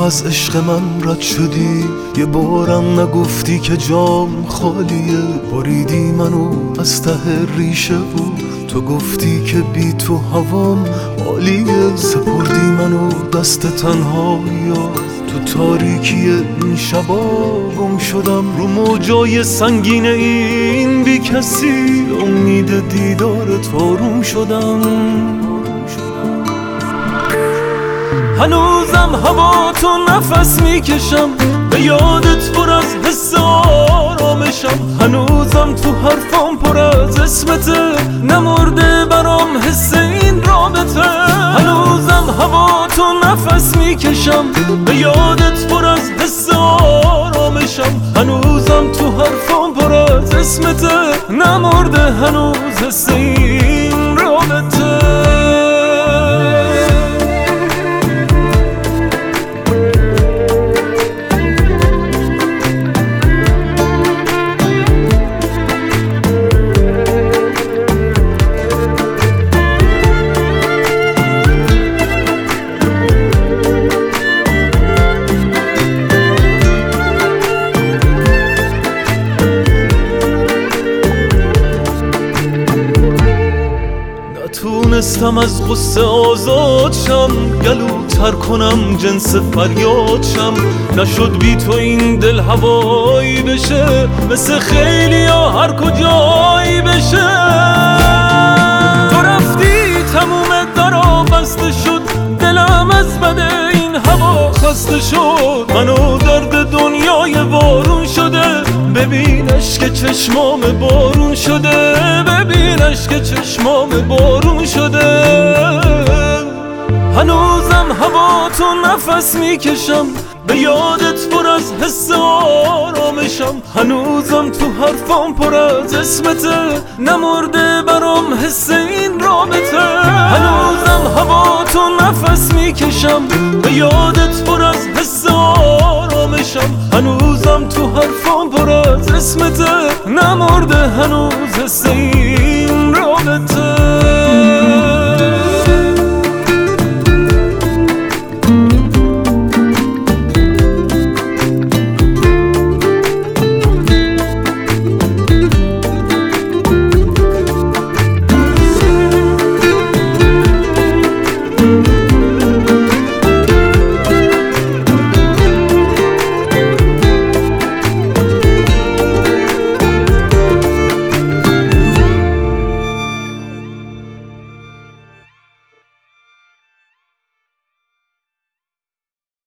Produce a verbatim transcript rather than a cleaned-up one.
از عشق من رد شدی، یه بارم نگفتی که جام خالیه. بریدی منو از ته ریشه بود، تو گفتی که بی تو هوام عالیه. سپردی منو دست تنهایی‌ها، تو تاریکی این شبا گم شدم. رو موجای سنگین این بی کسی امید دیدارت آروم شدم. هنوزم هوا تو نفس میکشم، به یادت پر از حس آرامشم. هنوزم تو حرفام پر از اسمته، نمرده برام حس این رابطه. هنوزم هوا تو نفس میکشم، به یادت پر از حس آرامشم. هنوزم تو حرفام پر از اسمته، نمرده هنوز حس این رابطه. نتونستم از غصه آزاد شم، گلو تر کنم جنس فریاد شم. نشد بی تو این دل هوایی بشه، مثل خیلی ها هر کجایی بشه. تو رفتی تموم درا بسته شد، دلم از بده این هوا خسته شد. منو درد دنیای وارون شده، ببینش که چشمام بارون شده. ببینش که چشمام بارون شده. هنوزم هوا تو نفس میکشم، به یادت پر از حس آرامشم. هنوزم تو حرفام پر از اسمته، نمرده برام حس این رابطه. هنوزم هوا تو نفس میکشم، به یادت پر از حس آرامشم. هنوزم تو حرفام پر از اسمته، نمرده هنوز حس این رابطه.